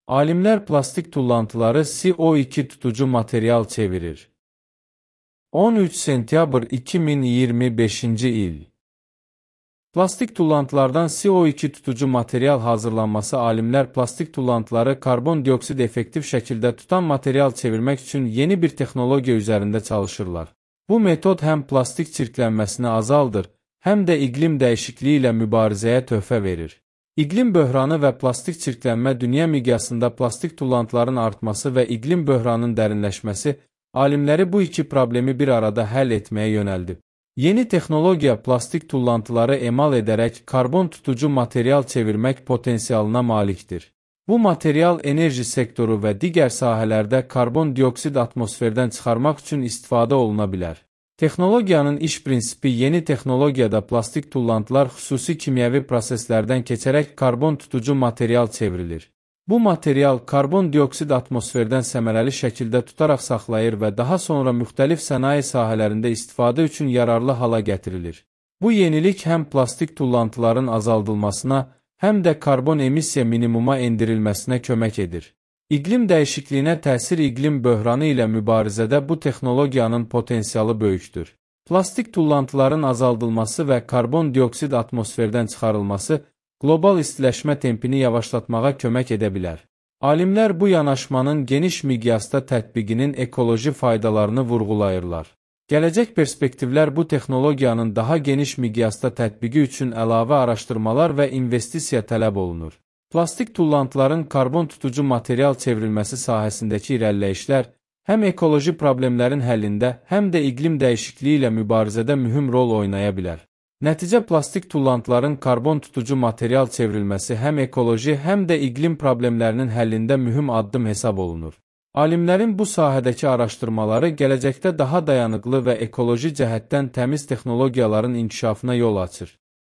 Alimlər plastik tullantıları CO2 tutucu material çevirir. 13 sentyabr 2025-ci il. Plastik tullantılardan CO2 tutucu material hazırlanması alimlər plastik tullantıları karbon dioksid effektiv şəkildə tutan material çevirmək üçün yeni bir texnologiya üzərində çalışırlar. Bu metod həm plastik çirklənməsini azaldır, həm də iqlim dəyişikliyi ilə mübarizəyə töhfə verir. İqlim böhranı və plastik çirklənmə dünya miqyasında plastik tullantıların artması və iqlim böhranının dərinləşməsi alimləri bu iki problemi bir arada həll etməyə yönəldib. Yeni texnologiya plastik tullantıları emal edərək karbon tutucu material çevirmək potensialına malikdir. Bu material enerji sektoru və digər sahələrdə karbon dioksid atmosferdən çıxarmaq üçün istifadə oluna bilər. Texnologiyanın iş prinsipi yeni texnologiyada plastik tullantılar xüsusi kimyəvi proseslərdən keçərək karbon tutucu material çevrilir. Bu material karbon dioksid atmosferdən səmərəli şəkildə tutaraq saxlayır və daha sonra müxtəlif sənaye sahələrində istifadə üçün yararlı hala gətirilir. Bu yenilik həm plastik tullantıların azaldılmasına, həm də karbon emissiya minimuma endirilməsinə kömək edir. İqlim dəyişikliyinə təsir iqlim böhranı ilə mübarizədə bu texnologiyanın potensialı böyükdür. Plastik tullantıların azaldılması və karbon dioksid atmosferdən çıxarılması qlobal istiləşmə tempini yavaşlatmağa kömək edə bilər. Alimlər bu yanaşmanın geniş miqyasda tətbiqinin ekoloji faydalarını vurğulayırlar. Gələcək perspektivlər bu texnologiyanın daha geniş miqyasda tətbiqi üçün əlavə araşdırmalar və investisiya tələb olunur. Plastik tullantıların karbon tutucu material çevrilməsi sahəsindəki irəliləyişlər həm ekoloji problemlərin həllində, həm də iqlim dəyişikliyi ilə mübarizədə mühüm rol oynaya bilər. Nəticə plastik tullantıların karbon tutucu material çevrilməsi həm ekoloji, həm də iqlim problemlərinin həllində mühüm addım hesab olunur. Alimlərin bu sahədəki araşdırmaları gələcəkdə daha dayanıqlı və ekoloji cəhətdən təmiz texnologiyaların inkişafına yol açır.